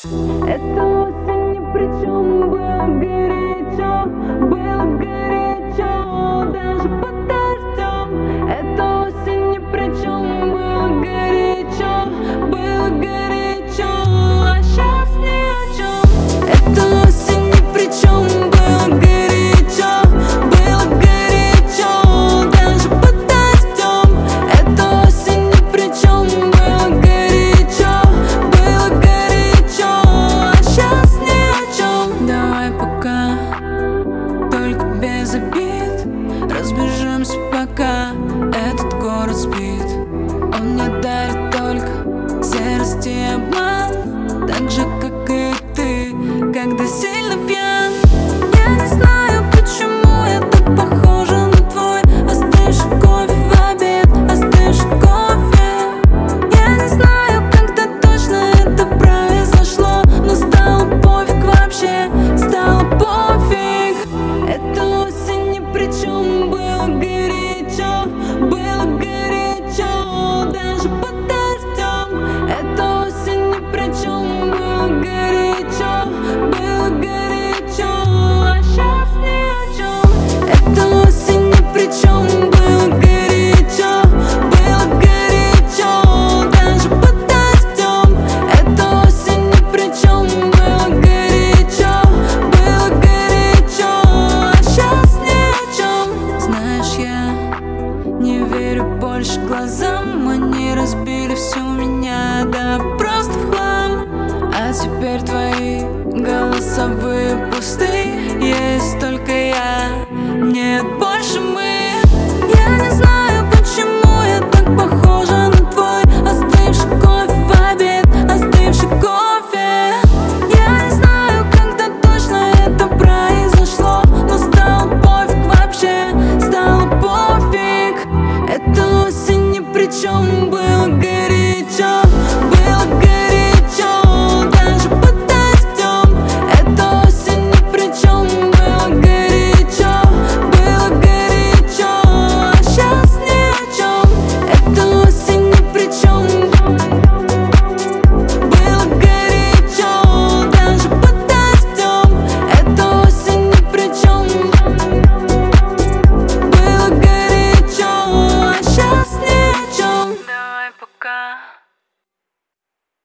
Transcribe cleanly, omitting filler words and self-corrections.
Это осень ни при чем, было горячо, даже под дождем. Это осень ни при чем, было горячо, а сейчас ни о чем. Это осень ни при чем, было горячо, даже под дождем. Это осень ни при чем, было горячо, а сейчас ни о чем. Давай пока, только без обид, разбежимся пока этот город спит. Он мне дарит только серость и обман, так же, как и ты, когда сильно пьян. Я не знаю, почему я так похожа на твой остывший кофе в обед, остывший кофе. Я не знаю, когда точно это произошло, но стало пофиг вообще, стало пофиг. Это осень ни при чем, было горячо, даже под дождем. Это осень ни при чем, было горячо, а сейчас ни о чем. Это осень ни при чем, было горячо, даже под дождем. Это осень ни при чем, было горячо, а сейчас ни о чем. Знаешь, я не верю больше глазам, они разбили всю меня, да просто в хлам. А теперь твои голосовые пусты, есть только я, нет больше мы. Я не знаю, почему я так похожа на твой остывший кофе в обед, остывший кофе. Я не знаю, когда точно это произошло, но стало пофиг вообще, стало пофиг. Это осень ни при чем, было горячо.